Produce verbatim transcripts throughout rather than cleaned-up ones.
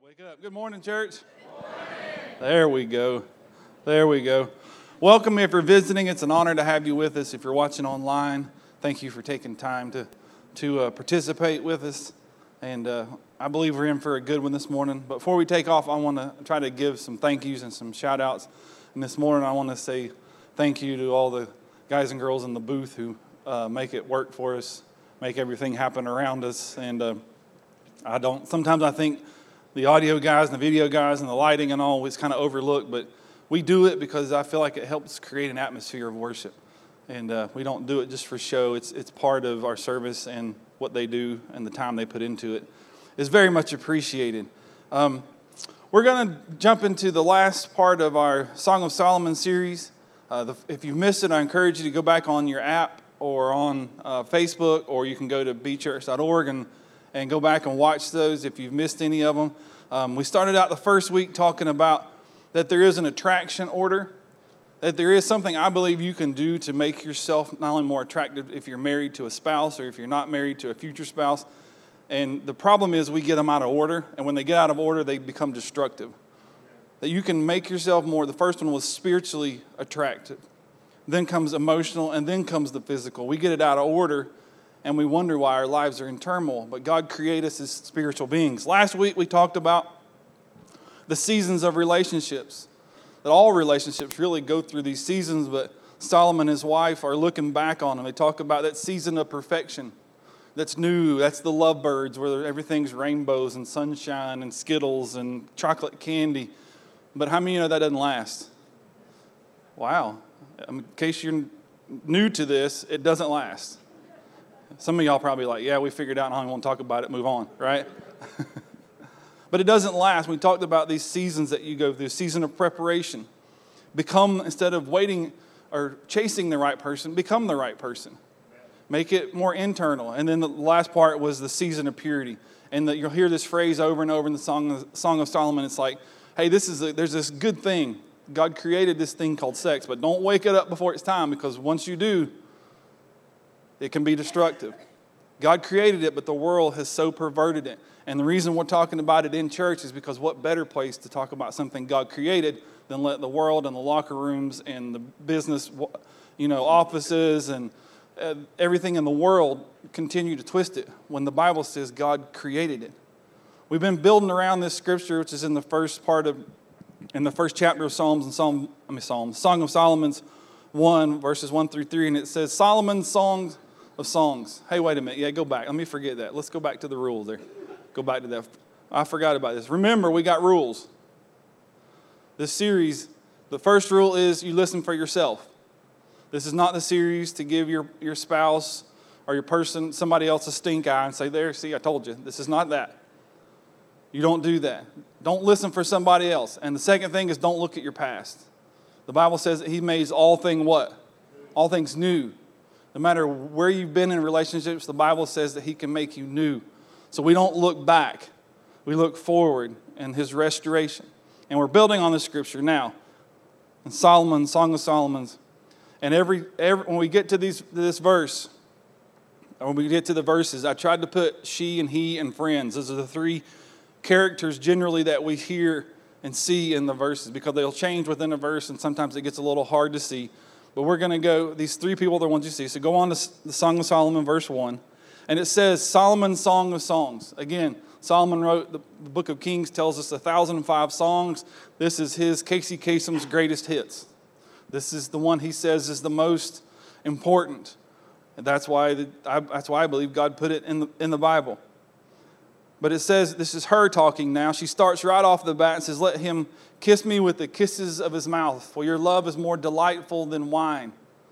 Wake up. Good morning, church. Good morning. There we go. There we go. Welcome if you're visiting. It's an honor to have you with us. If you're watching online, thank you for taking time to, to uh, participate with us. And uh, I believe we're in for a good one this morning. But before we take off, I want to try to give some thank yous and some shout outs. And this morning, I want to say thank you to all the guys and girls in the booth who uh, make it work for us, make everything happen around us. And uh, I don't, sometimes I think the audio guys and the video guys and the lighting and all is kind of overlooked, but we do it because I feel like it helps create an atmosphere of worship. And uh, we don't do it just for show. It's it's part of our service, and what they do and the time they put into it is very much appreciated. Um, we're going to jump into the last part of our Song of Solomon series. Uh, the, if you missed it, I encourage you to go back on your app or on uh, Facebook, or you can go to b church dot org and and go back and watch those if you've missed any of them. Um, we started out the first week talking about that there is an attraction order, that there is something I believe you can do to make yourself not only more attractive if you're married to a spouse or if you're not married to a future spouse. And the problem is we get them out of order, and when they get out of order, they become destructive. That you can make yourself more, the first one was spiritually attractive. Then comes emotional, and then comes the physical. We get it out of order, and we wonder why our lives are in turmoil. But God created us as spiritual beings. Last week we talked about the seasons of relationships. That all relationships really go through these seasons, but Solomon and his wife are looking back on them. They talk about that season of perfection. That's new. That's the lovebirds, where everything's rainbows and sunshine and Skittles and chocolate candy. But how many of you know that doesn't last? Wow. In case you're new to this, it doesn't last. Some of y'all probably like, yeah, we figured out, and I don't want to talk about it, move on, right? But it doesn't last. We talked about these seasons that you go through, season of preparation. Become, instead of waiting or chasing the right person, become the right person. Make it more internal. And then the last part was the season of purity. And the, you'll hear this phrase over and over in the Song of, Song of Solomon. It's like, hey, this is a, there's this good thing. God created this thing called sex, but don't wake it up before it's time, because once you do, it can be destructive. God created it, but the world has so perverted it. And the reason we're talking about it in church is because what better place to talk about something God created than let the world and the locker rooms and the business, you know, offices and uh, everything in the world continue to twist it when the Bible says God created it. We've been building around this scripture, which is in the first part of, in the first chapter of Psalms and Psalm, I mean Psalms, Song of Solomon's one, verses one through three, and it says Solomon's songs of songs. Hey, wait a minute. Yeah, go back. Let me forget that. Let's go back to the rules there. Go back to that. I forgot about this. Remember, we got rules. This series, the first rule is you listen for yourself. This is not the series to give your, your spouse or your person, somebody else a stink eye and say, there, see, I told you. This is not that. You don't do that. Don't listen for somebody else. And the second thing is don't look at your past. The Bible says that he makes all things what? All things new. No matter where you've been in relationships, the Bible says that he can make you new. So we don't look back. We look forward in his restoration. And we're building on this scripture now. In Solomon, Song of Solomon's. And every, every when we get to these this verse, or when we get to the verses, I tried to put she and he and friends. Those are the three characters generally that we hear and see in the verses, because they'll change within a verse, and sometimes it gets a little hard to see. But we're going to go, these three people are the ones you see. So go on to the Song of Solomon, verse one. And it says, Solomon's Song of Songs. Again, Solomon wrote, the book of Kings tells us one thousand five songs. This is his, Casey Kasem's greatest hits. This is the one he says is the most important. And that's why, the, I, that's why I believe God put it in the, in the Bible. But it says, this is her talking now. She starts right off the bat and says, let him kiss me with the kisses of his mouth, for your love is more delightful than wine.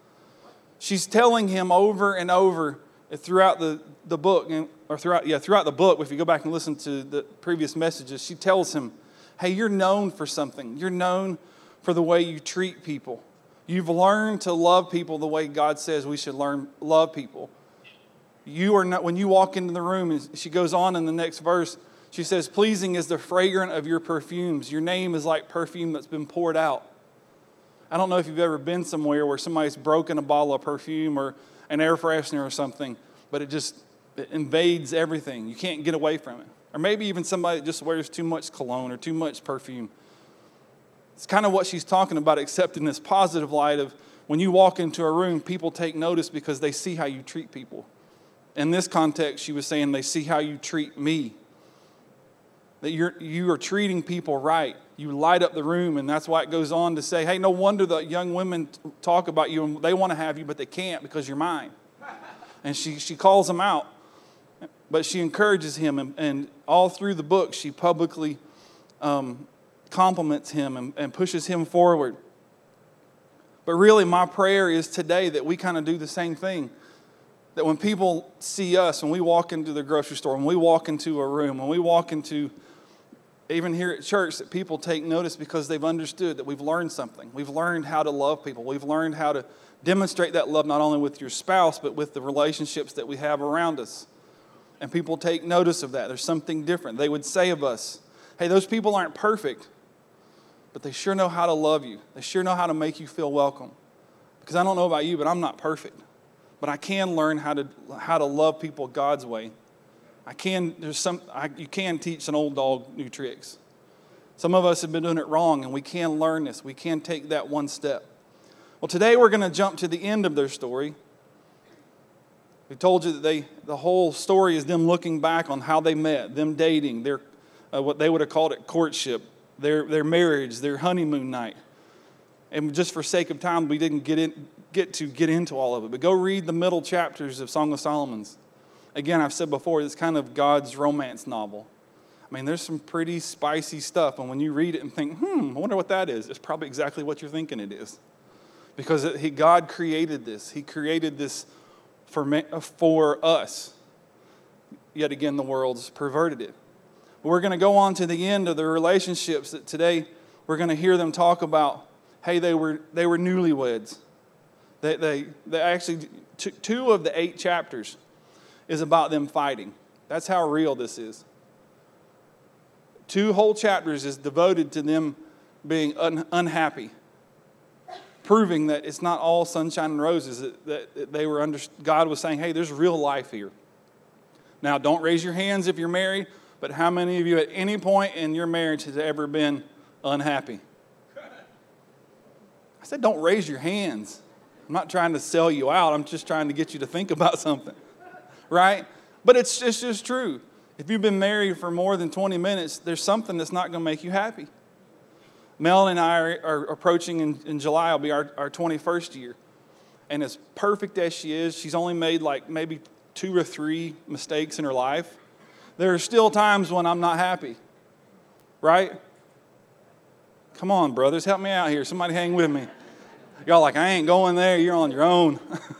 She's telling him over and over throughout the, the book, or throughout, yeah, throughout the book, if you go back and listen to the previous messages, she tells him, hey, you're known for something. You're known for the way you treat people. You've learned to love people the way God says we should learn love people. You are not, when you walk into the room, and she goes on in the next verse, she says, pleasing is the fragrance of your perfumes. Your name is like perfume that's been poured out. I don't know if you've ever been somewhere where somebody's broken a bottle of perfume or an air freshener or something, but it just it invades everything. You can't get away from it. Or maybe even somebody that just wears too much cologne or too much perfume. It's kind of what she's talking about, except in this positive light of when you walk into a room, people take notice because they see how you treat people. In this context, she was saying they see how you treat me. That you're, you are treating people right. You light up the room, and that's why it goes on to say, hey, no wonder the young women talk about you, and they want to have you, but they can't because you're mine. And she, she calls him out, but she encourages him, and, and all through the book, she publicly um, compliments him and, and pushes him forward. But really, my prayer is today that we kind of do the same thing. That when people see us, when we walk into the grocery store, when we walk into a room, when we walk into, even here at church, that people take notice because they've understood that we've learned something. We've learned how to love people. We've learned how to demonstrate that love not only with your spouse, but with the relationships that we have around us. And people take notice of that. There's something different. They would say of us, hey, those people aren't perfect, but they sure know how to love you. They sure know how to make you feel welcome. Because I don't know about you, but I'm not perfect. But I can learn how to how to love people God's way. I can, there's some, I, you can teach an old dog new tricks. Some of us have been doing it wrong, and we can learn this. We can take that one step. Well, today we're going to jump to the end of their story. We told you that they, the whole story is them looking back on how they met, them dating, their, uh, what they would have called it courtship, their their marriage, their honeymoon night. And just for sake of time, we didn't get in, get to get into all of it. But go read the middle chapters of Song of Solomon's. Again, I've said before, it's kind of God's romance novel. I mean, there's some pretty spicy stuff. And when you read it and think, hmm, I wonder what that is, it's probably exactly what you're thinking it is. Because it, he, God created this. He created this for, for us. Yet again, the world's perverted it. We're going to go on to the end of the relationships that today we're going to hear them talk about, hey, they were they were newlyweds. They, they, they actually, t- two of the eight chapters is about them fighting. That's how real this is. Two whole chapters is devoted to them being un- unhappy, proving that it's not all sunshine and roses, that, that they were under, God was saying, hey, there's real life here. Now, don't raise your hands if you're married, but how many of you at any point in your marriage has ever been unhappy? I said, don't raise your hands. I'm not trying to sell you out. I'm just trying to get you to think about something, right? But it's, it's just true. If you've been married for more than twenty minutes, there's something that's not going to make you happy. Mel and I are, are approaching in, in July, will be our, our twenty-first year. And as perfect as she is, she's only made like maybe two or three mistakes in her life. There are still times when I'm not happy, right? Come on, brothers, help me out here. Somebody hang with me. Y'all like, I ain't going there. You're on your own.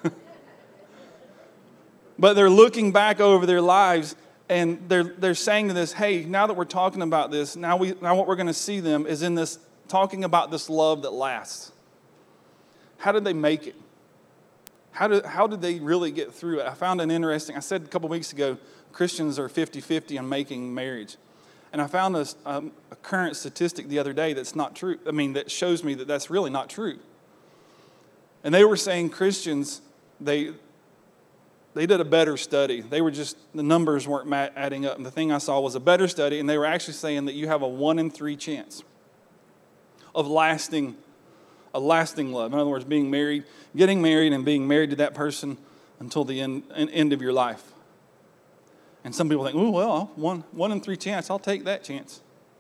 But they're looking back over their lives, and they're they're saying to this, hey, now that we're talking about this, now we now what we're going to see them is in this, talking about this love that lasts. How did they make it? How did, how did they really get through it? I found an interesting, I said a couple weeks ago, Christians are fifty-fifty on making marriage. And I found a, um, a current statistic the other day that's not true. I mean, that shows me that that's really not true. And they were saying Christians, they they did a better study. They were just, the numbers weren't adding up. And the thing I saw was a better study, and they were actually saying that you have a one in three chance of lasting, a lasting love. In other words, being married, getting married and being married to that person until the end, end of your life. And some people think, oh, well, one, one in three chance, I'll take that chance.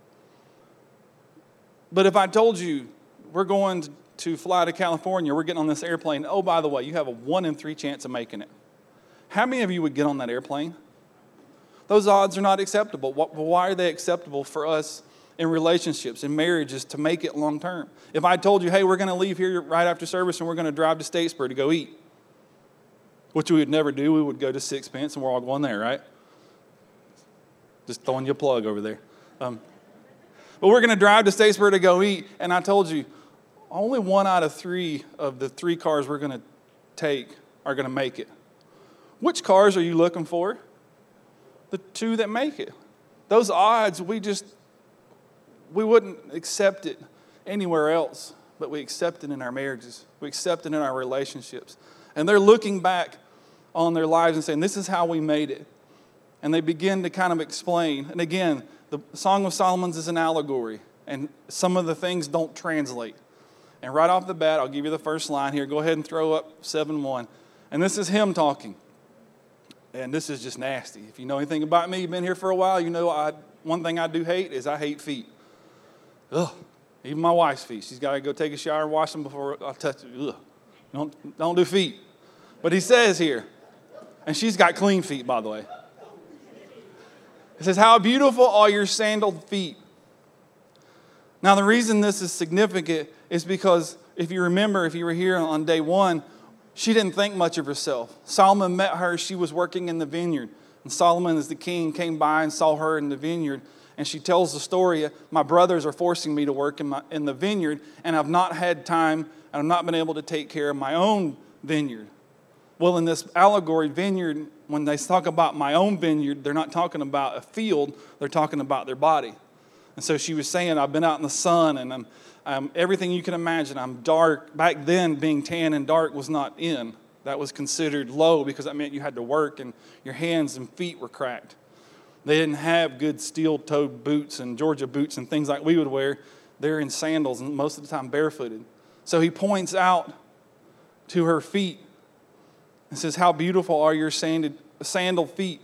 But if I told you we're going to fly to California, we're getting on this airplane, oh, by the way, you have a one in three chance of making it. How many of you would get on that airplane? Those odds are not acceptable. Why are they acceptable for us in relationships, in marriages, to make it long term? If I told you, hey, we're going to leave here right after service and we're going to drive to Statesboro to go eat, which we would never do, we would go to Sixpence and we're all going there, right? Just throwing you a plug over there. Um, but we're going to drive to Statesboro to go eat, and I told you, only one out of three of the three cars we're going to take are going to make it. Which cars are you looking for? The two that make it. Those odds, we just, we wouldn't accept it anywhere else, but we accept it in our marriages. We accept it in our relationships. And they're looking back on their lives and saying, this is how we made it. and they begin to kind of explain. And again, the Song of Solomon's is an allegory, and some of the things don't translate. And right off the bat, I'll give you the first line here. Go ahead and throw up seven one. And this is him talking. And this is just nasty. If you know anything about me, you've been here for a while, you know I, one thing I do hate is I hate feet. Ugh. Even my wife's feet. She's got to go take a shower and wash them before I touch them. Ugh. Don't, don't do feet. But he says here, and she's got clean feet, by the way. It says, how beautiful are your sandaled feet. Now, the reason this is significant is because if you remember, if you were here on day one, she didn't think much of herself. Solomon met her. She was working in the vineyard. And Solomon, as the king, came by and saw her in the vineyard. And she tells the story, my brothers are forcing me to work in, my, in the vineyard, and I've not had time, and I've not been able to take care of my own vineyard. Well, in this allegory vineyard, when they talk about my own vineyard, they're not talking about a field, they're talking about their body. And so she was saying, I've been out in the sun, and I'm, I'm everything you can imagine. I'm dark. Back then, being tan and dark was not in. That was considered low because that meant you had to work, and your hands and feet were cracked. They didn't have good steel-toed boots and Georgia boots and things like we would wear. They're in sandals, and most of the time barefooted. So he points out to her feet and says, how beautiful are your sanded, sandal feet.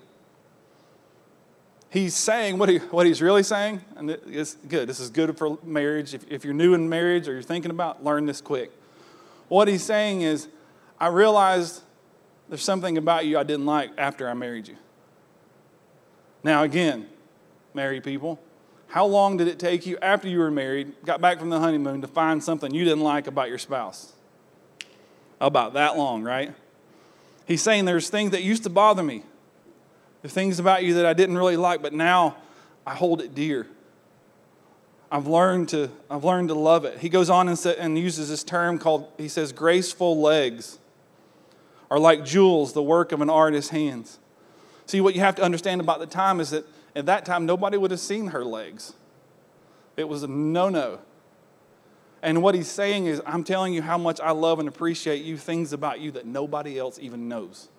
He's saying what, he, what he's really saying, and it's good. This is good for marriage. If, if you're new in marriage or you're thinking about, learn this quick. What he's saying is, I realized there's something about you I didn't like after I married you. Now again, married people, how long did it take you after you were married, got back from the honeymoon, to find something you didn't like about your spouse? About that long, right? He's saying there's things that used to bother me. There's things about you that I didn't really like, but now I hold it dear. I've learned to I've learned to love it. He goes on and, sa- and uses this term called, he says, graceful legs are like jewels, the work of an artist's hands. See, what you have to understand about the time is that at that time, nobody would have seen her legs. It was a no-no. And what he's saying is, I'm telling you how much I love and appreciate you, things about you that nobody else even knows.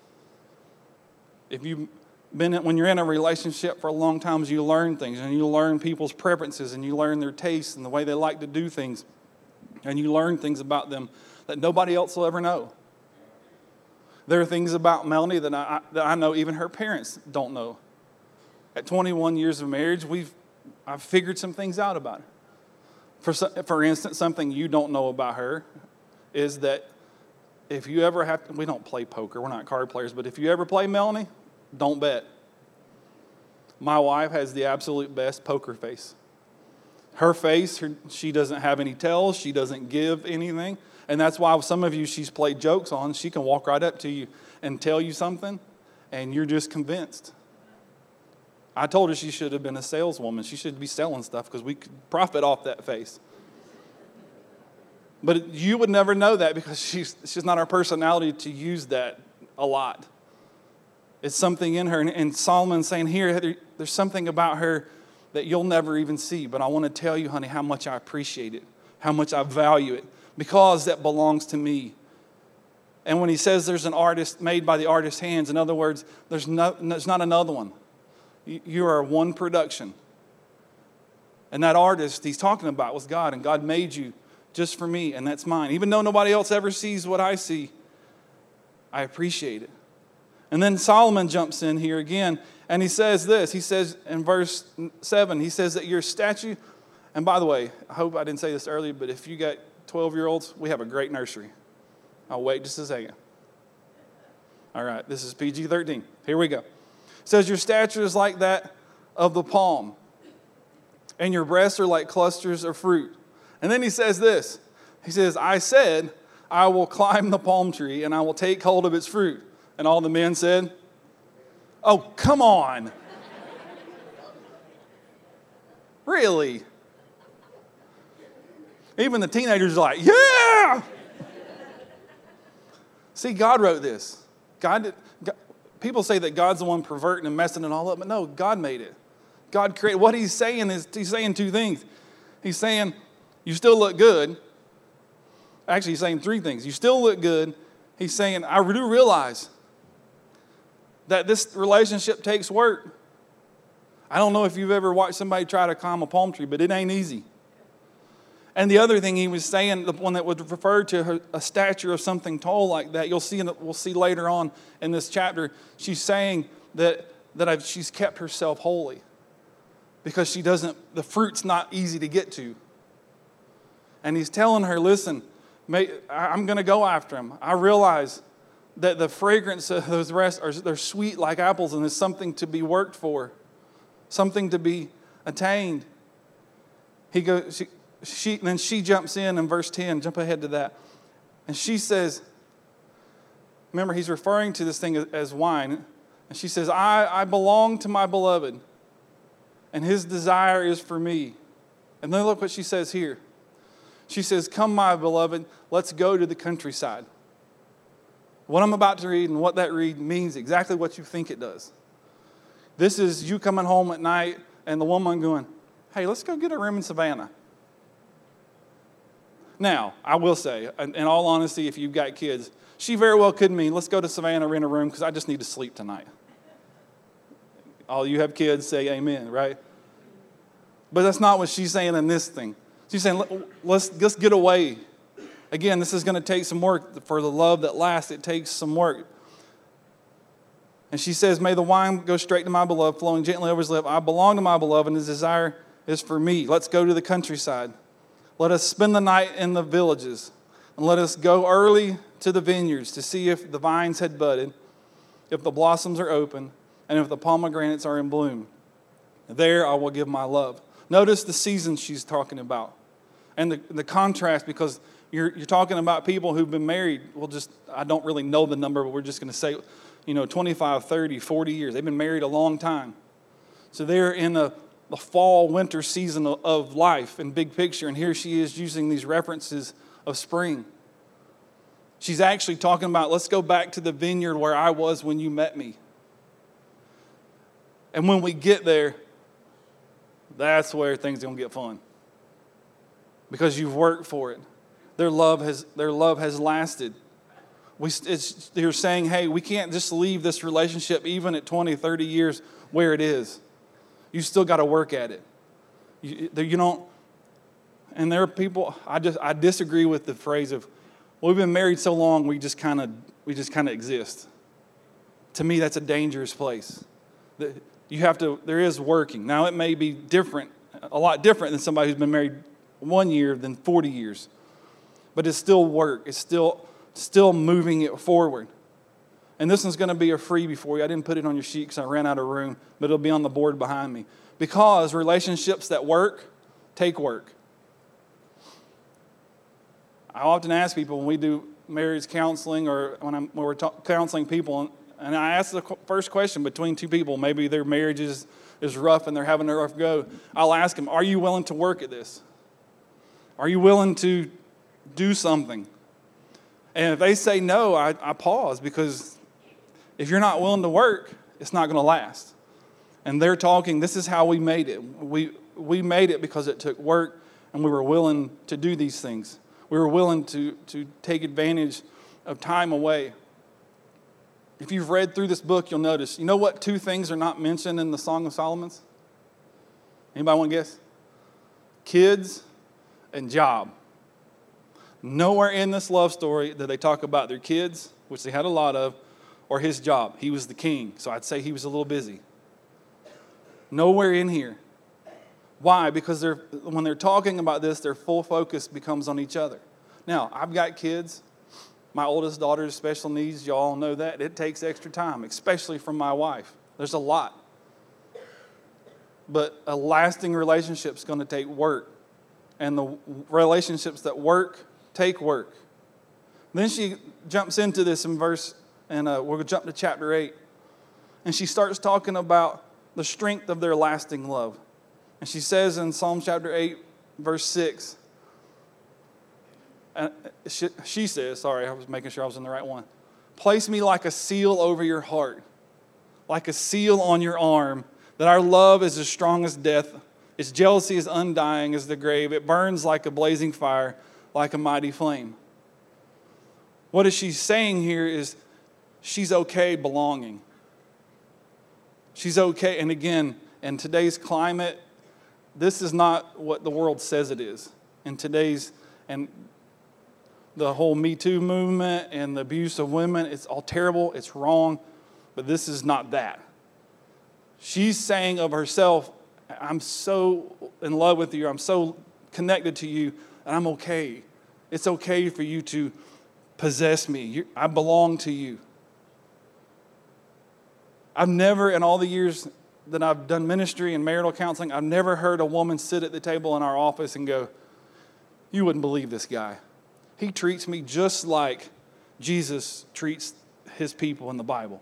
If you've been, when you're in a relationship for a long time, you learn things, and you learn people's preferences, and you learn their tastes and the way they like to do things, and you learn things about them that nobody else will ever know. There are things about Melanie that I, that I know even her parents don't know. At twenty-one years of marriage, we've I've figured some things out about her. For for instance, something you don't know about her is that if you ever have to, we don't play poker, we're not card players, but if you ever play Melanie, don't bet. My wife has the absolute best poker face. Her face, her, she doesn't have any tells, she doesn't give anything. And that's why some of you she's played jokes on, she can walk right up to you and tell you something, and you're just convinced. I told her she should have been a saleswoman. She should be selling stuff because we could profit off that face. But you would never know that because she's, she's not our personality to use that a lot. It's something in her. And, and Solomon's saying here, there, there's something about her that you'll never even see. But I want to tell you, honey, how much I appreciate it, how much I value it, because that belongs to me. And when he says there's an artist made by the artist's hands, in other words, there's, no, there's not another one. You are one production. And that artist he's talking about was God, and God made you just for me, and that's mine. Even though nobody else ever sees what I see, I appreciate it. And then Solomon jumps in here again, and he says this. He says in verse seven, he says that your statue, and by the way, I hope I didn't say this earlier, but if you got twelve-year-olds, we have a great nursery. I'll wait just a second. All right, this is P G thirteen. Here we go. It says, your stature is like that of the palm, and your breasts are like clusters of fruit. And then he says this. He says, I said, I will climb the palm tree, and I will take hold of its fruit. And all the men said, oh, come on. Really? Even the teenagers are like, yeah! See, God wrote this. God did... God, people say that God's the one perverting and messing it all up, but no, God made it. God created. What he's saying is, he's saying two things. He's saying, you still look good. Actually, he's saying three things. You still look good. He's saying, I do realize that this relationship takes work. I don't know if you've ever watched somebody try to climb a palm tree, but it ain't easy. And the other thing he was saying, the one that would refer to a stature of something tall like that, you'll see, we'll see later on in this chapter, she's saying that, that I've, she's kept herself holy because she doesn't, the fruit's not easy to get to. And he's telling her, listen, may, I'm going to go after him. I realize that the fragrance of those rest are they're sweet like apples, and there's something to be worked for, something to be attained. He goes, she, she then she jumps in in verse ten, jump ahead to that. And she says, remember, he's referring to this thing as, as wine. And she says, I, I belong to my beloved, and his desire is for me. And then look what she says here. She says, come, my beloved, let's go to the countryside. What I'm about to read and what that read means exactly what you think it does. This is you coming home at night and the woman going, hey, let's go get a room in Savannah. Now, I will say, in all honesty, if you've got kids, she very well could mean, let's go to Savannah, rent a room, because I just need to sleep tonight. All you have kids say amen, right? But that's not what she's saying in this thing. She's saying, let's, let's get away. Again, this is going to take some work. For the love that lasts, it takes some work. And she says, may the wine go straight to my beloved, flowing gently over his lip. I belong to my beloved, and his desire is for me. Let's go to the countryside. Let us spend the night in the villages. And let us go early to the vineyards to see if the vines had budded, if the blossoms are open, and if the pomegranates are in bloom. There I will give my love. Notice the seasons she's talking about. And the, the contrast, because You're, you're talking about people who've been married, well, just, I don't really know the number, but we're just going to say, you know, twenty-five, thirty, forty years. They've been married a long time. So they're in the, the fall, winter season of, of life in big picture. And here she is using these references of spring. She's actually talking about, let's go back to the vineyard where I was when you met me. And when we get there, that's where things are going to get fun. Because you've worked for it. Their love has their love has lasted. We, it's, they're saying, hey, we can't just leave this relationship even at twenty, thirty years where it is. You still got to work at it. You, you don't, and there are people, I just I disagree with the phrase of, well, we've been married so long, we just kind of we just kind of exist. To me, that's a dangerous place. You have to, there is working. Now, it may be different, a lot different than somebody who's been married one year than forty years. But it's still work. It's still still moving it forward. And this one's going to be a freebie for you. I didn't put it on your sheet because I ran out of room, but it'll be on the board behind me. Because relationships that work take work. I often ask people when we do marriage counseling or when, I'm, when we're ta- counseling people, and I ask the first question between two people, maybe their marriage is, is rough and they're having a rough go. I'll ask them, are you willing to work at this? Are you willing to do something? And if they say no, I, I pause, because if you're not willing to work, it's not going to last. And they're talking, this is how we made it. We we made it because it took work, and we were willing to do these things. We were willing to, to take advantage of time away. If you've read through this book, you'll notice, you know what two things are not mentioned in the Song of Solomon's? Anybody want to guess? Kids and job. Nowhere in this love story did they talk about their kids, which they had a lot of, or his job. He was the king, so I'd say he was a little busy. Nowhere in here. Why? Because they're when they're talking about this, their full focus becomes on each other. Now, I've got kids. My oldest daughter has special needs. Y'all know that. It takes extra time, especially from my wife. There's a lot. But a lasting relationship is going to take work. And the relationships that work take work. Then she jumps into this in verse, and uh, we're going to jump to chapter eight. And she starts talking about the strength of their lasting love. And she says in Psalm chapter eight, verse six, and she, she says, sorry, I was making sure I was in the right one. Place me like a seal over your heart, like a seal on your arm, that our love is as strong as death. Its jealousy is undying as the grave. It burns like a blazing fire, like a mighty flame. What is she saying here is she's okay belonging. She's okay. And again, in today's climate, this is not what the world says it is. In today's, and the whole Me Too movement and the abuse of women, it's all terrible, it's wrong, but this is not that. She's saying of herself, I'm so in love with you, I'm so connected to you, and I'm okay. It's okay for you to possess me. You, I belong to you. I've never, in all the years that I've done ministry and marital counseling, I've never heard a woman sit at the table in our office and go, you wouldn't believe this guy. He treats me just like Jesus treats his people in the Bible.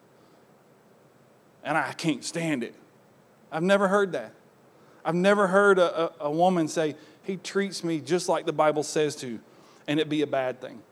And I can't stand it. I've never heard that. I've never heard a, a, a woman say, he treats me just like the Bible says to, and it be a bad thing.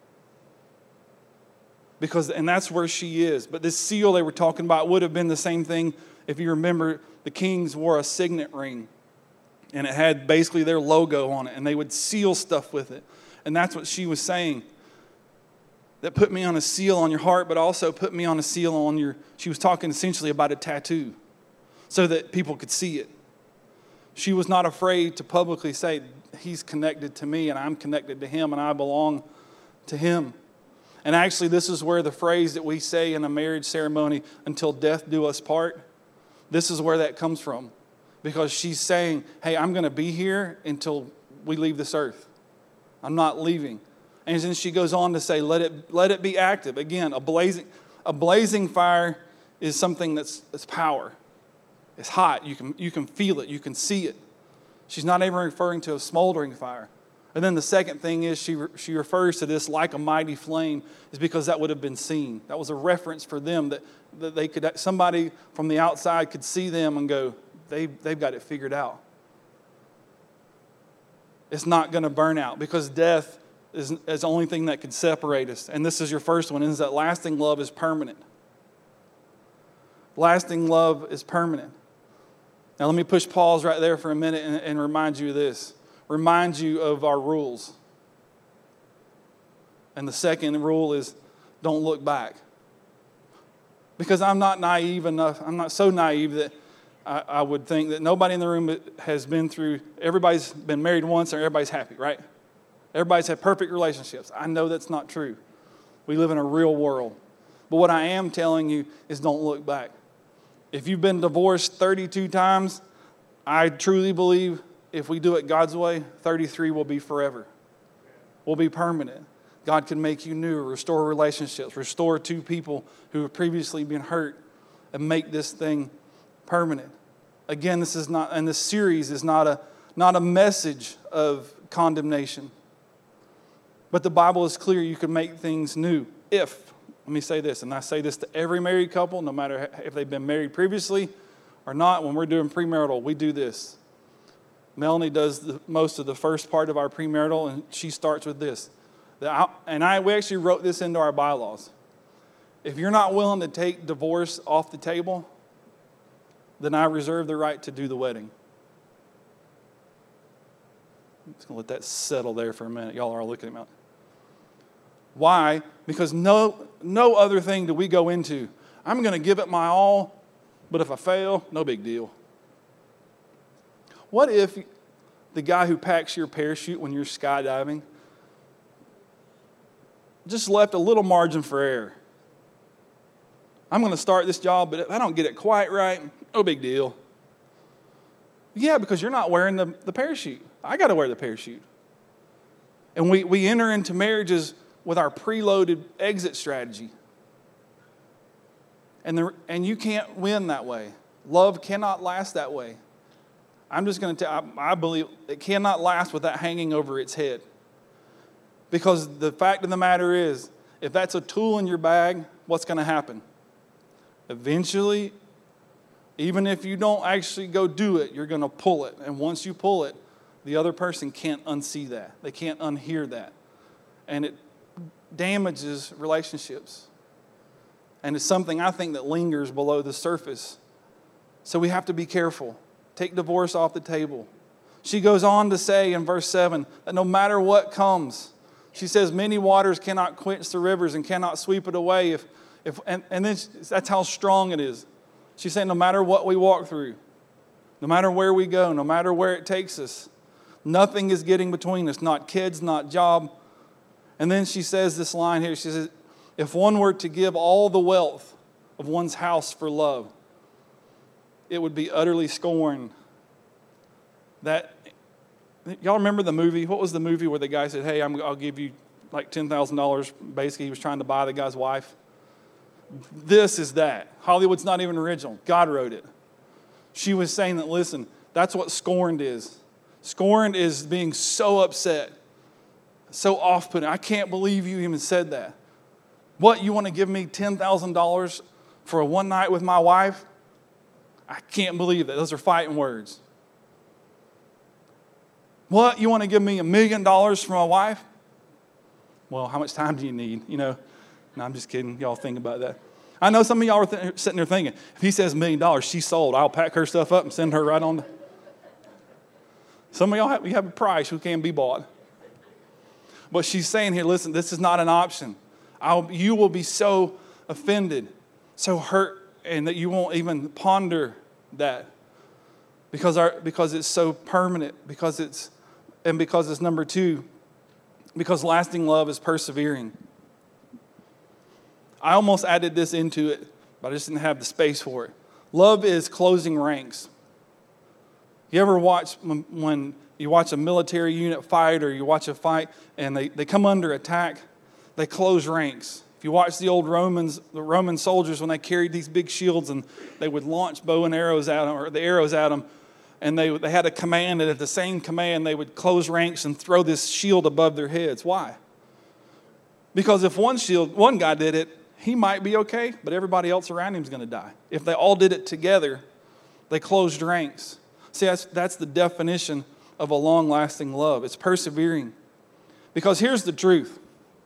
Because, and that's where she is. But this seal they were talking about would have been the same thing. If you remember, the kings wore a signet ring. And it had basically their logo on it. And they would seal stuff with it. And that's what she was saying. That put me on a seal on your heart, but also put me on a seal on your... She was talking essentially about a tattoo. So that people could see it. She was not afraid to publicly say, he's connected to me and I'm connected to him and I belong to him. And actually, this is where the phrase that we say in a marriage ceremony, until death do us part, this is where that comes from. Because she's saying, hey, I'm going to be here until we leave this earth. I'm not leaving. And then she goes on to say, let it let it be active. Again, a blazing, a blazing fire is something that's, that's power. It's hot. You can, you can feel it. You can see it. She's not even referring to a smoldering fire. And then the second thing is she she refers to this like a mighty flame, is because that would have been seen. That was a reference for them that, that they could, somebody from the outside could see them and go, they, they've got it figured out. It's not going to burn out, because death is, is the only thing that could separate us. And this is your first one, is that lasting love is permanent. Lasting love is permanent. Now let me push pause right there for a minute and, and remind you of this. Remind you of our rules. And the second rule is don't look back. Because I'm not naive enough, I'm not so naive that I, I would think that nobody in the room has been through, everybody's been married once or everybody's happy, right? Everybody's had perfect relationships. I know that's not true. We live in a real world. But what I am telling you is don't look back. If you've been divorced thirty-two times, I truly believe if we do it God's way, thirty-three will be forever. Will be permanent. God can make you new, restore relationships, restore two people who have previously been hurt, and make this thing permanent. Again, this is not, and this series is not a not a message of condemnation. But the Bible is clear, you can make things new if, let me say this, and I say this to every married couple, no matter if they've been married previously or not, when we're doing premarital, we do this. Melanie does the, most of the first part of our premarital, and she starts with this. I, and I we actually wrote this into our bylaws. If you're not willing to take divorce off the table, then I reserve the right to do the wedding. I'm just going to let that settle there for a minute. Y'all are looking at me. Why? Because no, no other thing do we go into. I'm going to give it my all, but if I fail, no big deal. What if the guy who packs your parachute when you're skydiving just left a little margin for error? I'm going to start this job, but if I don't get it quite right, no big deal. Yeah, because you're not wearing the, the parachute. I got to wear the parachute. And we, we enter into marriages with our preloaded exit strategy. And, the, and you can't win that way. Love cannot last that way. I'm just going to tell I, I believe it cannot last with that hanging over its head. Because the fact of the matter is, if that's a tool in your bag, what's going to happen? Eventually, even if you don't actually go do it, you're going to pull it. And once you pull it, the other person can't unsee that. They can't unhear that. And it damages relationships. And it's something I think that lingers below the surface. So we have to be careful. Take divorce off the table. She goes on to say in verse seven that no matter what comes, she says, many waters cannot quench the rivers and cannot sweep it away. If, if, and, and then that's how strong it is. She's saying no matter what we walk through, no matter where we go, no matter where it takes us, nothing is getting between us, not kids, not job. And then she says this line here. She says, if one were to give all the wealth of one's house for love, it would be utterly scorned. That, y'all remember the movie? What was the movie where the guy said, hey, I'm, I'll give you like ten thousand dollars. Basically, he was trying to buy the guy's wife. This is that. Hollywood's not even original. God wrote it. She was saying that, listen, that's what scorned is. Scorned is being so upset, so off-putting. I can't believe you even said that. What, you want to give me ten thousand dollars for a one night with my wife? I can't believe that. Those are fighting words. What, you want to give me a million dollars for my wife? Well, how much time do you need? You know, no, I'm just kidding. Y'all think about that. I know some of y'all are th- sitting there thinking, if he says a million dollars, she's sold. I'll pack her stuff up and send her right on. The... Some of y'all have, you have a price who can be bought. But she's saying here, listen, this is not an option. I'll, you will be so offended, so hurt, and that you won't even ponder that because our because it's so permanent, because it's and because it's number two, because lasting love is persevering. I almost added this into it, but I just didn't have the space for it. Love is closing ranks. You ever watch when, when you watch a military unit fight or you watch a fight and they, they come under attack, they close ranks. If you watch the old Romans, the Roman soldiers, when they carried these big shields and they would launch bow and arrows at them, or the arrows at them, and they, they had a command, and at the same command, they would close ranks and throw this shield above their heads. Why? Because if one shield, one guy did it, he might be okay, but everybody else around him is going to die. If they all did it together, they closed ranks. See, that's, that's the definition of a long-lasting love. It's persevering. Because here's the truth.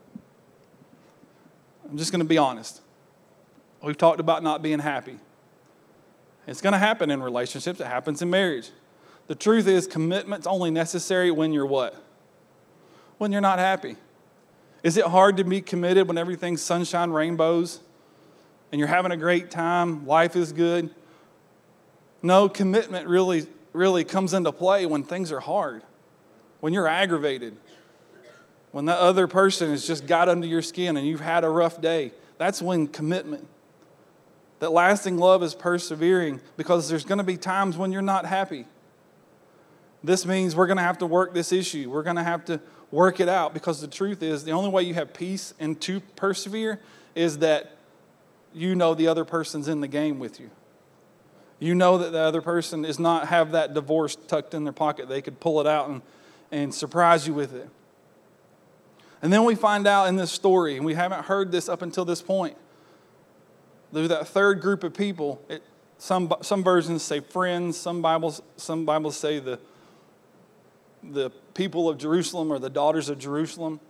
I'm just going to be honest. We've talked about not being happy. It's going to happen in relationships. It happens in marriage. The truth is, commitment's only necessary when you're what? When you're not happy. Is it hard to be committed when everything's sunshine, rainbows, and you're having a great time, life is good? No, commitment really, really comes into play when things are hard, when you're aggravated, when that other person has just got under your skin and you've had a rough day. That's when commitment. That lasting love is persevering because there's going to be times when you're not happy. This means we're going to have to work this issue. We're going to have to work it out because the truth is the only way you have peace and to persevere is that you know the other person's in the game with you. You know that the other person is not have that divorce tucked in their pocket. They could pull it out and, and surprise you with it. And then we find out in this story, and we haven't heard this up until this point, there's that third group of people. It, some some versions say friends. Some Bibles some Bibles say the the people of Jerusalem or the daughters of Jerusalem.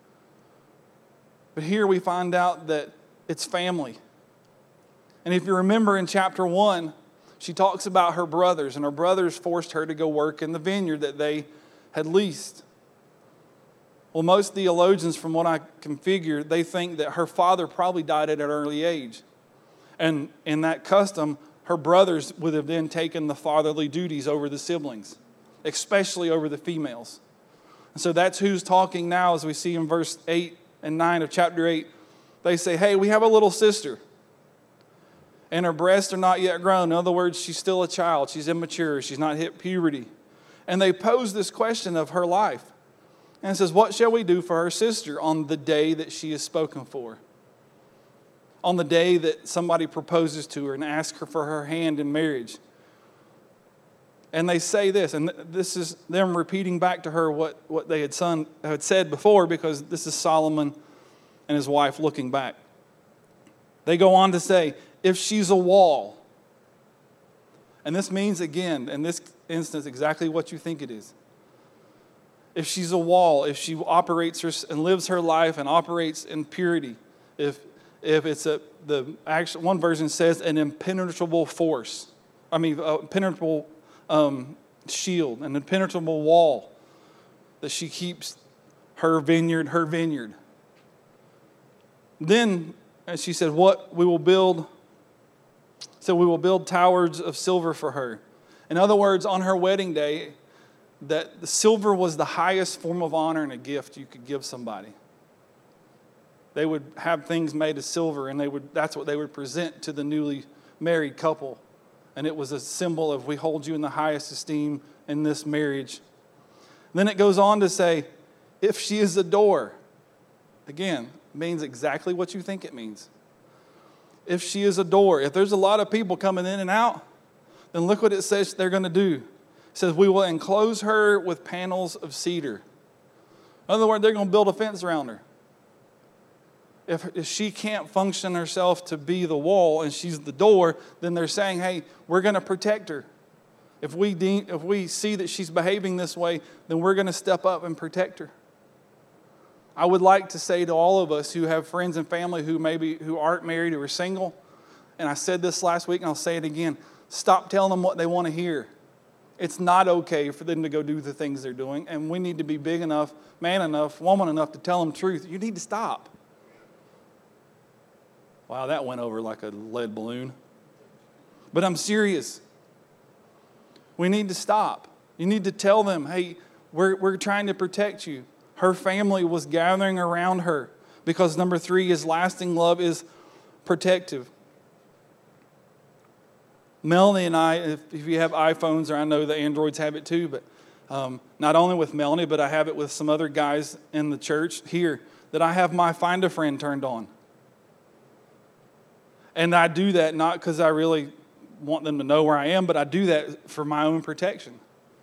But here we find out that it's family. And if you remember in chapter one, she talks about her brothers, and her brothers forced her to go work in the vineyard that they had leased. Well, most theologians, from what I can figure, they think that her father probably died at an early age. And in that custom, her brothers would have then taken the fatherly duties over the siblings, especially over the females. And so that's who's talking now, as we see in verse eight and nine of chapter eight. They say, hey, we have a little sister, and her breasts are not yet grown. In other words, she's still a child. She's immature. She's not hit puberty. And they pose this question of her life. And it says, what shall we do for her sister on the day that she is spoken for? On the day that somebody proposes to her and asks her for her hand in marriage. And they say this, and this is them repeating back to her what, what they had, son, had said before, because this is Solomon and his wife looking back. They go on to say, if she's a wall, and this means, again, in this instance, exactly what you think it is. If she's a wall, if she operates her, and lives her life and operates in purity, if if it's a the actual one version says an impenetrable force, I mean a impenetrable um, shield, an impenetrable wall that she keeps her vineyard, her vineyard. Then, as she said, what we will build So we will build towers of silver for her. In other words, on her wedding day, that the silver was the highest form of honor and a gift you could give somebody. They would have things made of silver, and they would that's what they would present to the newly married couple. And it was a symbol of, we hold you in the highest esteem in this marriage. Then it goes on to say, if she is a door, again, means exactly what you think it means. If she is a door, if there's a lot of people coming in and out, then look what it says they're going to do. It says, we will enclose her with panels of cedar. In other words, they're going to build a fence around her. If, if she can't function herself to be the wall and she's the door, then they're saying, hey, we're going to protect her. If we de- if we see that she's behaving this way, then we're going to step up and protect her. I would like to say to all of us who have friends and family who maybe who aren't married, who are single, and I said this last week and I'll say it again, stop telling them what they want to hear. It's not okay for them to go do the things they're doing, and we need to be big enough, man enough, woman enough to tell them the truth. You need to stop. Wow, that went over like a lead balloon. But I'm serious. We need to stop. You need to tell them, hey, we're, we're trying to protect you. Her family was gathering around her because number three is lasting love is protective. Melanie and I, if, if you have iPhones, or I know the Androids have it too, but um, not only with Melanie, but I have it with some other guys in the church here, that I have my Find a Friend turned on. And I do that not because I really want them to know where I am, but I do that for my own protection.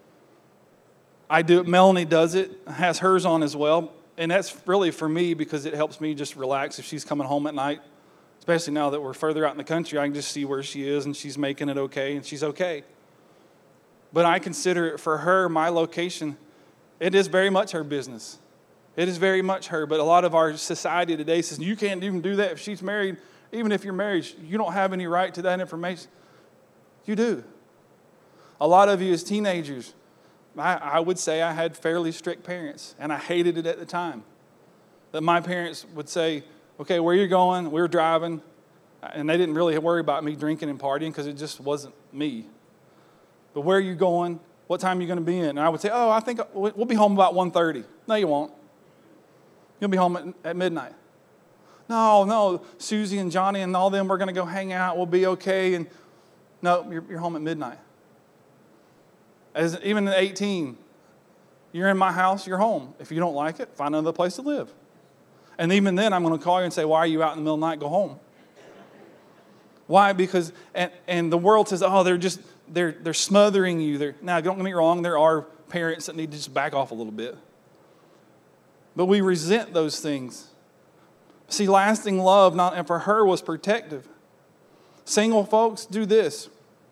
I do it. Melanie does it, has hers on as well. And that's really for me because it helps me just relax if she's coming home at night. Especially now that we're further out in the country, I can just see where she is and she's making it okay and she's okay. But I consider it for her, my location, it is very much her business. It is very much her. But a lot of our society today says, you can't even do that if she's married. Even if you're married, you don't have any right to that information. You do. A lot of you as teenagers, I, I would say I had fairly strict parents, and I hated it at the time. That my parents would say, okay, where you going? We were driving, and they didn't really worry about me drinking and partying because it just wasn't me. But where are you going? What time are you going to be in? And I would say, oh, I think we'll be home about one thirty. No, you won't. You'll be home at, at midnight. No, no, Susie and Johnny and all them, we're going to go hang out. We'll be okay. And no, you're, you're home at midnight. As even at eighteen, you're in my house, you're home. If you don't like it, find another place to live. And even then, I'm going to call you and say, why are you out in the middle of the night? Go home. Why? Because, and, and the world says, oh, they're just, they're they're smothering you. They're, now, don't get me wrong, there are parents that need to just back off a little bit. But we resent those things. See, lasting love, not and for her, was protective. Single folks, do this.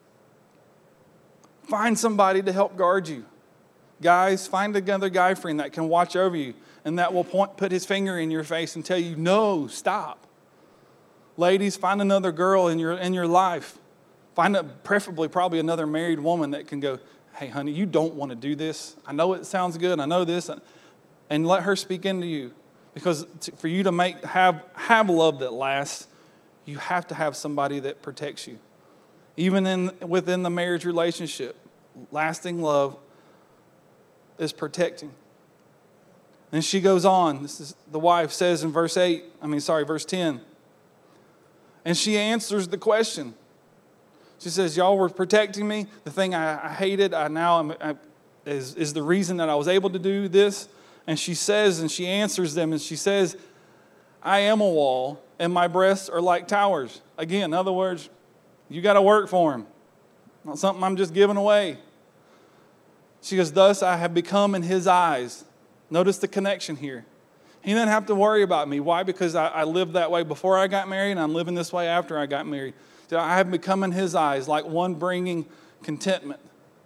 Find somebody to help guard you. Guys, find another guy friend that can watch over you and that will point, put his finger in your face and tell you, no, stop. Ladies, find another girl in your in your life. Find a, preferably probably another married woman that can go, hey, honey, you don't want to do this. I know it sounds good. I know this. And let her speak into you. Because for you to make have have love that lasts, you have to have somebody that protects you. Even in within the marriage relationship, lasting love is protecting. And she goes on. This is the wife says in verse eight. I mean, sorry, verse ten. And she answers the question. She says, "Y'all were protecting me. The thing I, I hated, I now am, I, is is the reason that I was able to do this." And she says, and she answers them, and she says, I am a wall, and my breasts are like towers. Again, in other words, you got to work for them. Not something I'm just giving away. She goes, thus I have become in his eyes. Notice the connection here. He didn't have to worry about me. Why? Because I, I lived that way before I got married, and I'm living this way after I got married. So I have become in his eyes like one bringing contentment.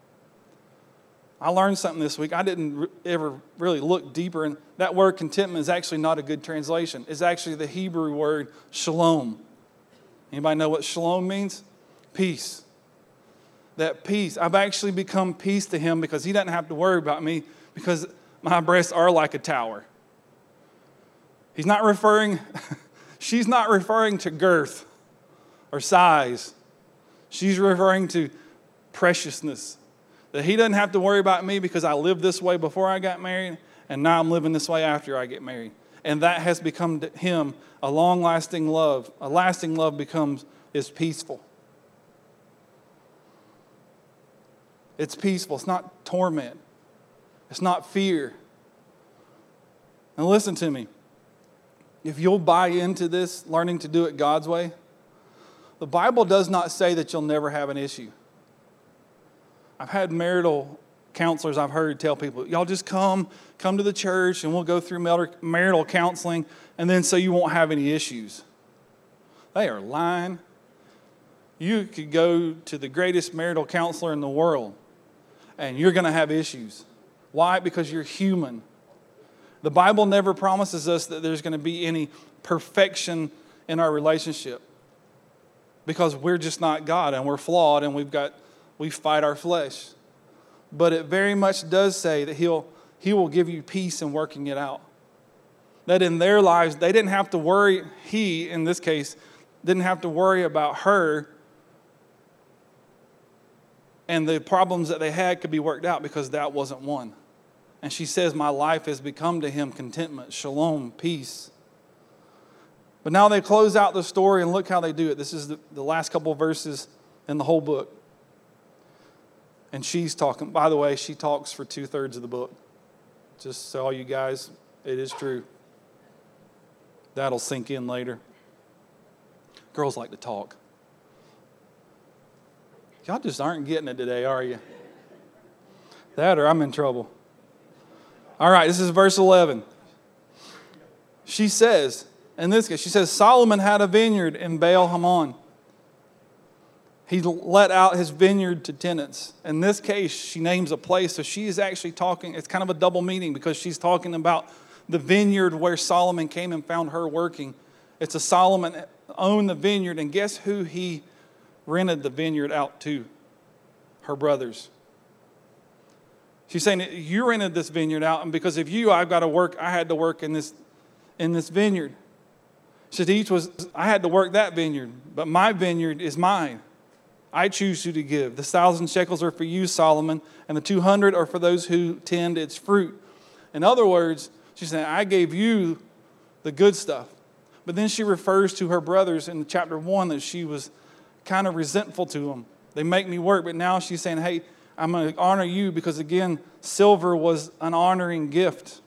I learned something this week. I didn't ever really look deeper. And that word contentment is actually not a good translation. It's actually the Hebrew word shalom. Anybody know what shalom means? Peace. That peace. I've actually become peace to him because he doesn't have to worry about me because my breasts are like a tower. He's not referring, she's not referring to girth or size. She's referring to preciousness. That he doesn't have to worry about me because I lived this way before I got married, and now I'm living this way after I get married. And that has become to him a long-lasting love. A lasting love becomes is peaceful. It's peaceful. It's not torment. It's not fear. And listen to me. If you'll buy into this, learning to do it God's way, the Bible does not say that you'll never have an issue. I've had marital counselors I've heard tell people, y'all just come, come to the church and we'll go through marital counseling and then so you won't have any issues. They are lying. You could go to the greatest marital counselor in the world and you're going to have issues. Why? Because you're human. The Bible never promises us that there's going to be any perfection in our relationship because we're just not God and we're flawed and we've got we fight our flesh. But it very much does say that he'll he will give you peace in working it out. That in their lives, they didn't have to worry, he, in this case, didn't have to worry about her and the problems that they had could be worked out because that wasn't one. And she says, my life has become to him contentment, shalom, peace. But now they close out the story and look how they do it. This is the, the last couple of verses in the whole book. And she's talking, by the way, she talks for two-thirds of the book. Just so all you guys, it is true. That'll sink in later. Girls like to talk. Y'all just aren't getting it today, are you? That or I'm in trouble. All right, this is verse eleven. She says, in this case, she says, Solomon had a vineyard in Baal Hamon. He let out his vineyard to tenants. In this case, she names a place. So she is actually talking, it's kind of a double meaning because she's talking about the vineyard where Solomon came and found her working. It's a Solomon owned the vineyard. And guess who he rented the vineyard out to? Her brothers. She's saying, you rented this vineyard out. And because of you, I've got to work. I had to work in this, in this vineyard. She said, each was, I had to work that vineyard. But my vineyard is mine. I choose who to give. The thousand shekels are for you, Solomon, and the two hundred are for those who tend its fruit. In other words, she's saying, I gave you the good stuff. But then she refers to her brothers in chapter one that she was kind of resentful to them. They make me work, but now she's saying, hey, I'm going to honor you because, again, silver was an honoring gift.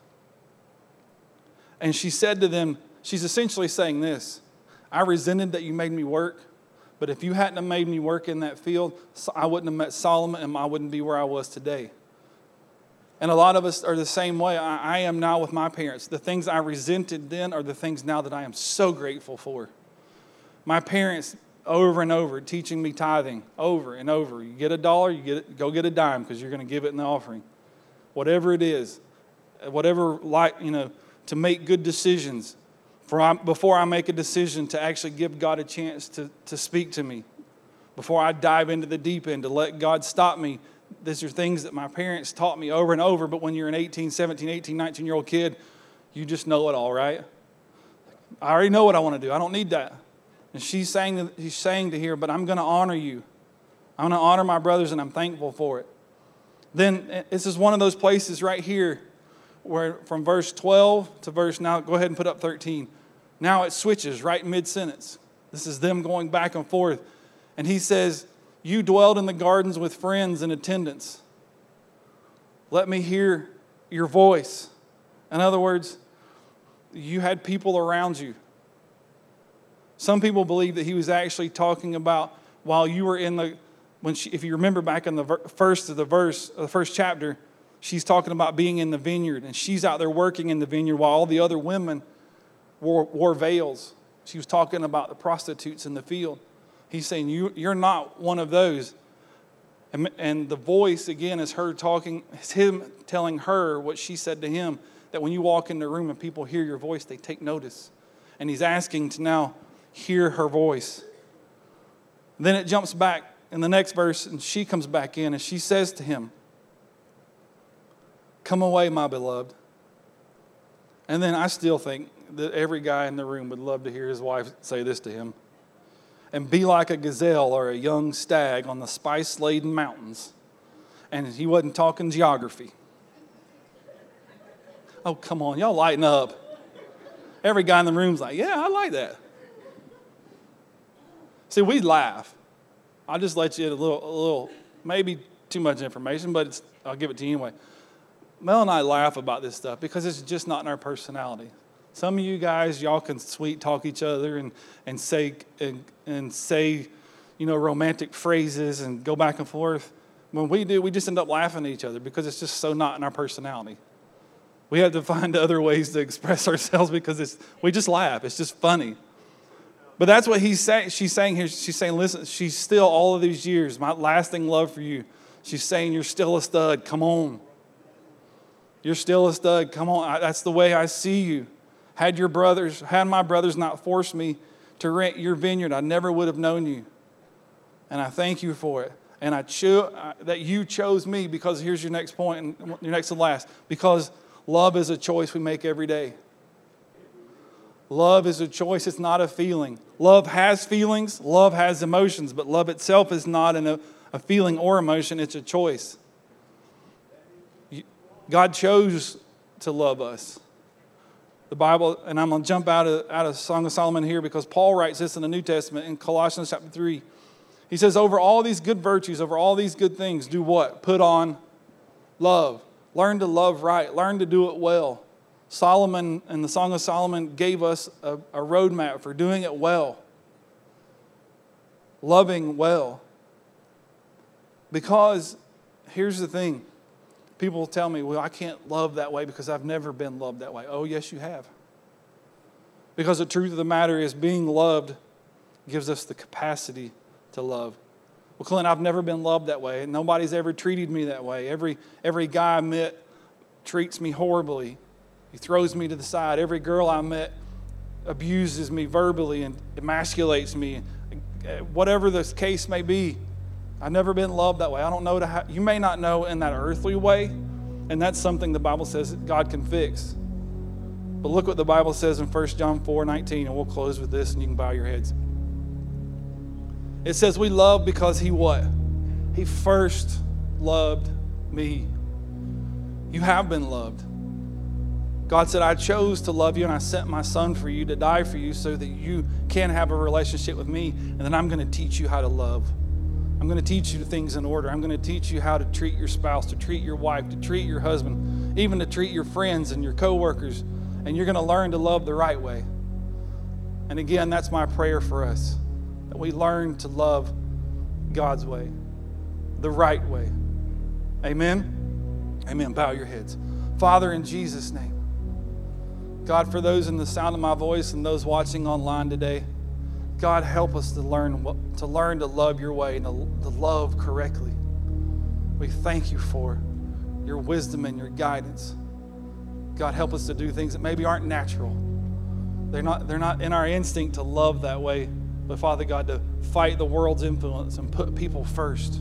And she said to them, she's essentially saying this, I resented that you made me work. But if you hadn't have made me work in that field, I wouldn't have met Solomon and I wouldn't be where I was today. And a lot of us are the same way. I, I am now with my parents. The things I resented then are the things now that I am so grateful for. My parents, over and over, teaching me tithing, over and over. You get a dollar, you get it, go get a dime because you're going to give it in the offering. Whatever it is, whatever, like, you know, to make good decisions. For I, before I make a decision to actually give God a chance to, to speak to me, before I dive into the deep end, to let God stop me, these are things that my parents taught me over and over. But when you're an eighteen, seventeen, eighteen, nineteen-year-old kid, you just know it all, right? I already know what I want to do. I don't need that. And she's saying, she's saying to here, but I'm going to honor you. I'm going to honor my brothers, and I'm thankful for it. Then this is one of those places right here where from verse twelve to verse, now go ahead and put up thirteen. Now it switches right mid-sentence. This is them going back and forth. And he says, you dwelled in the gardens with friends and attendants. Let me hear your voice. In other words, you had people around you. Some people believe that he was actually talking about while you were in the, when she, if you remember back in the ver, first of the verse, the first chapter, she's talking about being in the vineyard. And she's out there working in the vineyard while all the other women Wore, wore veils. She was talking about the prostitutes in the field. He's saying, you, you're not one of those. And, and the voice, again, is her talking, it's him telling her what she said to him, that when you walk in the room and people hear your voice, they take notice. And he's asking to now hear her voice. Then it jumps back in the next verse, and she comes back in, and she says to him, come away, my beloved. And then I still think that every guy in the room would love to hear his wife say this to him. and be like a gazelle or a young stag on the spice-laden mountains. And he wasn't talking geography. Oh, come on, y'all lighten up. Every guy in the room's like, yeah, I like that. See, we laugh. I'll just let you a little, a little, maybe too much information, but it's, I'll give it to you anyway. Mel and I laugh about this stuff because it's just not in our personality. Some of you guys, y'all can sweet talk each other and, and say and, and say, you know, romantic phrases and go back and forth. When we do, we just end up laughing at each other because it's just so not in our personality. We have to find other ways to express ourselves because it's we just laugh. It's just funny. But that's what he's saying. She's saying here. She's saying, listen, she's still all of these years, my lasting love for you. She's saying, you're still a stud. Come on. You're still a stud. Come on. I, that's the way I see you. Had your brothers, had my brothers not forced me to rent your vineyard, I never would have known you. And I thank you for it. And I cho- that you chose me because here's your next point, and your next and last. Because love is a choice we make every day. Love is a choice. It's not a feeling. Love has feelings. Love has emotions. But love itself is not an, a feeling or emotion. It's a choice. God chose to love us. The Bible, and I'm going to jump out of, out of Song of Solomon here because Paul writes this in the New Testament in Colossians chapter three. He says, over all these good virtues, over all these good things, do what? Put on love. Learn to love right. Learn to do it well. Solomon and the Song of Solomon gave us a, a roadmap for doing it well. Loving well. Because here's the thing. People tell me, well, I can't love that way because I've never been loved that way. Oh, yes, you have. Because the truth of the matter is being loved gives us the capacity to love. Well, Clint, I've never been loved that way. Nobody's ever treated me that way. Every, every guy I met treats me horribly. He throws me to the side. Every girl I met abuses me verbally and emasculates me. Whatever the case may be, I've never been loved that way. I don't know to how, you may not know in that earthly way, and that's something the Bible says God can fix. But look what the Bible says in First John four nineteen, and we'll close with this, and you can bow your heads. It says we love because He what? He first loved me. You have been loved. God said, I chose to love you, and I sent my Son for you to die for you so that you can have a relationship with me, and then I'm going to teach you how to love. I'm going to teach you things in order. I'm going to teach you how to treat your spouse, to treat your wife, to treat your husband, even to treat your friends and your coworkers. And you're going to learn to love the right way. And again, that's my prayer for us, that we learn to love God's way, the right way. Amen? Amen. Bow your heads. Father, in Jesus' name, God, for those in the sound of my voice and those watching online today, God, help us to learn to learn to love your way and to, to love correctly. We thank you for your wisdom and your guidance. God, help us to do things that maybe aren't natural. They're not, they're not in our instinct to love that way. But Father God, to fight the world's influence and put people first.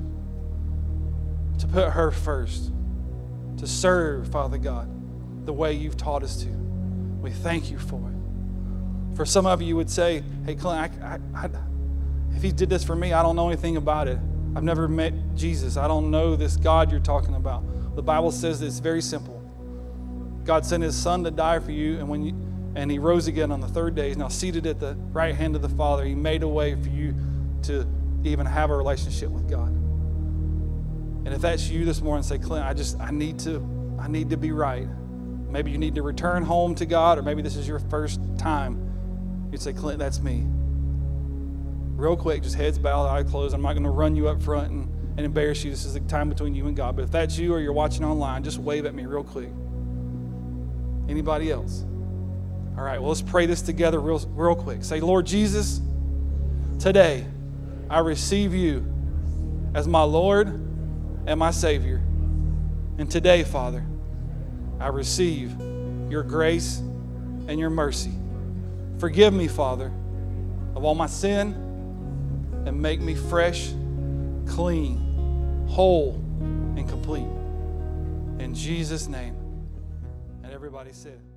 To put her first. To serve, Father God, the way you've taught us to. We thank you for it. For some of you would say, hey, Clint, I, I, I, if he did this for me, I don't know anything about it. I've never met Jesus. I don't know this God you're talking about. The Bible says that it's very simple. God sent his Son to die for you, and when you, and he rose again on the third day. He's now seated at the right hand of the Father. He made a way for you to even have a relationship with God. And if that's you this morning, say, Clint, I just, I need to, I need to be right. Maybe you need to return home to God, or maybe this is your first time. You'd say, Clint, that's me. Real quick, just heads bowed, eyes closed. I'm not going to run you up front and, and embarrass you. This is the time between you and God. But if that's you or you're watching online, just wave at me real quick. Anybody else? All right, well, let's pray this together real, real quick. Say, Lord Jesus, today I receive you as my Lord and my Savior. And today, Father, I receive your grace and your mercy. Forgive me, Father, of all my sin and make me fresh, clean, whole, and complete. In Jesus' name. And everybody said,